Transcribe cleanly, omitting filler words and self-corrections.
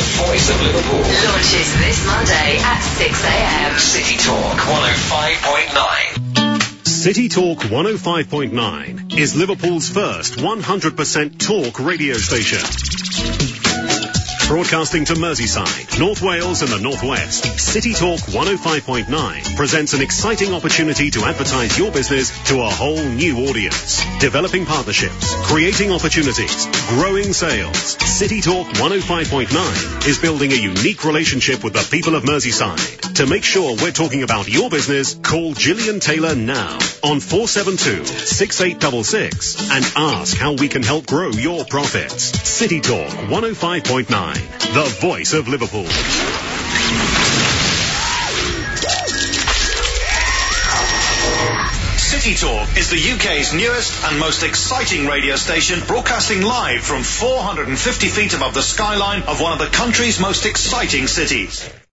voice of Liverpool. Launches this Monday at 6 a.m. City Talk 105.9. City Talk 105.9 is Liverpool's first 100% talk radio station. Broadcasting to Merseyside, North Wales and the North West, City Talk 105.9 presents an exciting opportunity to advertise your business to a whole new audience. Developing partnerships, creating opportunities, growing sales. City Talk 105.9 is building a unique relationship with the people of Merseyside. To make sure we're talking about your business, call Gillian Taylor now on 472-6866 and ask how we can help grow your profits. City Talk 105.9. The voice of Liverpool. City Talk is the UK's newest and most exciting radio station, broadcasting live from 450 feet above the skyline of one of the country's most exciting cities.